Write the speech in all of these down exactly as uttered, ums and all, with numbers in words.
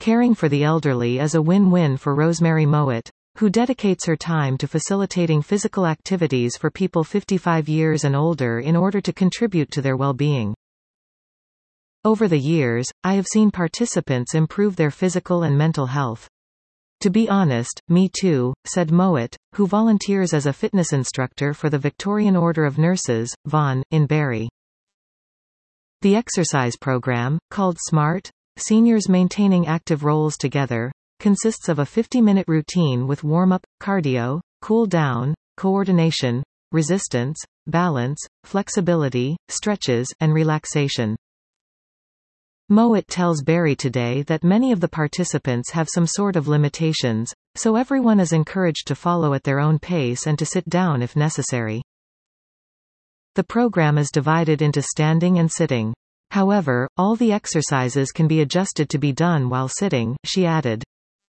Caring for the elderly is a win-win for Rosemary Mowat, who dedicates her time to facilitating physical activities for people fifty-five years and older in order to contribute to their well-being. Over the years, I have seen participants improve their physical and mental health. To be honest, me too, said Mowat, who volunteers as a fitness instructor for the Victorian Order of Nurses, Vaughan, in Barrie. The exercise program, called SMART, Seniors Maintaining Active Roles Together, consists of a fifty-minute routine with warm-up, cardio, cool-down, coordination, resistance, balance, flexibility, stretches, and relaxation. Mowat tells Barrie Today that many of the participants have some sort of limitations, so everyone is encouraged to follow at their own pace and to sit down if necessary. The program is divided into standing and sitting. However, all the exercises can be adjusted to be done while sitting, she added.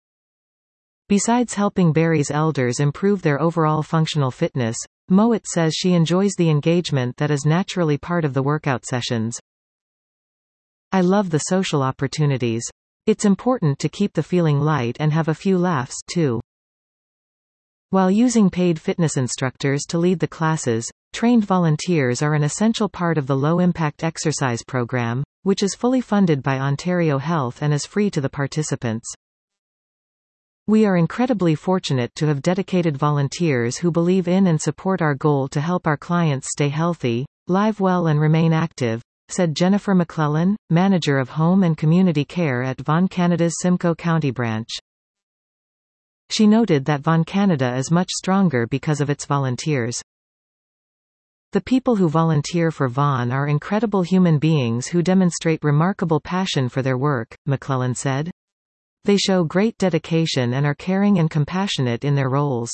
Besides helping Barrie's elders improve their overall functional fitness, Mowat says she enjoys the engagement that is naturally part of the workout sessions. I love the social opportunities. It's important to keep the feeling light and have a few laughs, too. While using paid fitness instructors to lead the classes, trained volunteers are an essential part of the low-impact exercise program, which is fully funded by Ontario Health and is free to the participants. We are incredibly fortunate to have dedicated volunteers who believe in and support our goal to help our clients stay healthy, live well and remain active, said Jennifer McClellan, Manager of Home and Community Care at Vaughan Canada's Simcoe County branch. She noted that Vaughan Canada is much stronger because of its volunteers. The people who volunteer for Vaughan are incredible human beings who demonstrate remarkable passion for their work, McClellan said. They show great dedication and are caring and compassionate in their roles.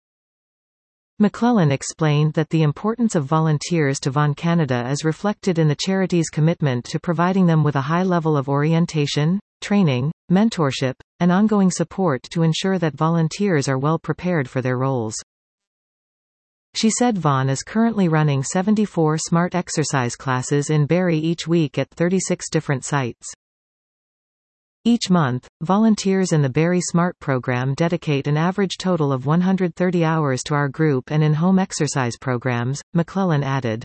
McClellan explained that the importance of volunteers to Vaughan Canada is reflected in the charity's commitment to providing them with a high level of orientation, training, mentorship, and ongoing support to ensure that volunteers are well prepared for their roles. She said Vaughan is currently running seventy-four SMART exercise classes in Barrie each week at thirty-six different sites. Each month, volunteers in the Barrie SMART program dedicate an average total of one hundred thirty hours to our group and in-home exercise programs, McClellan added.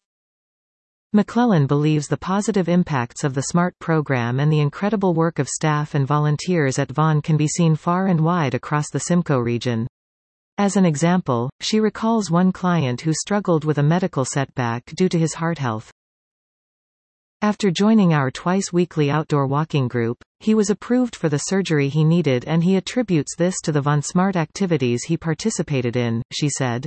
McClellan believes the positive impacts of the SMART program and the incredible work of staff and volunteers at Vaughan can be seen far and wide across the Simcoe region. As an example, she recalls one client who struggled with a medical setback due to his heart health. After joining our twice-weekly outdoor walking group, he was approved for the surgery he needed, and he attributes this to the Vaughan SMART activities he participated in, she said.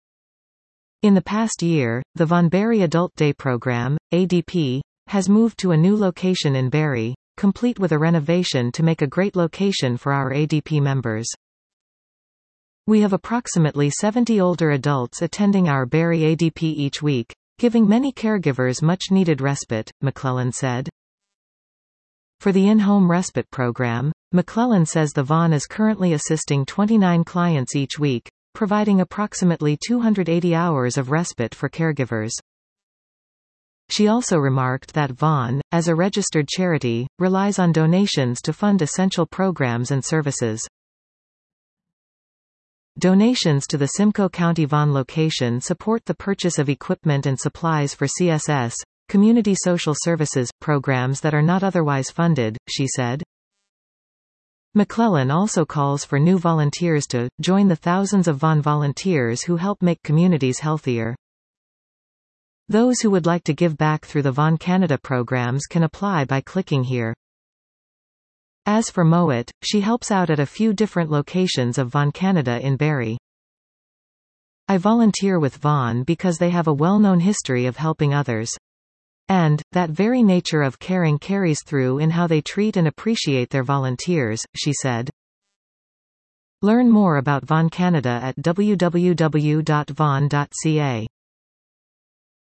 In the past year, the Vaughan Barrie Adult Day Program, A D P, has moved to a new location in Barrie, complete with a renovation to make a great location for our A D P members. We have approximately seventy older adults attending our Barrie A D P each week, giving many caregivers much-needed respite, McClellan said. For the in-home respite program, McClellan says the Vaughan is currently assisting twenty-nine clients each week, providing approximately two hundred eighty hours of respite for caregivers. She also remarked that Vaughan, as a registered charity, relies on donations to fund essential programs and services. Donations to the Simcoe County Vaughan location support the purchase of equipment and supplies for C S S, Community Social Services, programs that are not otherwise funded, she said. McClellan also calls for new volunteers to join the thousands of Vaughan volunteers who help make communities healthier. Those who would like to give back through the Vaughan Canada programs can apply by clicking here. As for Mowat, she helps out at a few different locations of Vaughan Canada in Barrie. I volunteer with Vaughan because they have a well-known history of helping others. And, that very nature of caring carries through in how they treat and appreciate their volunteers, she said. Learn more about Vaughan Canada at w w w dot vaughan dot c a.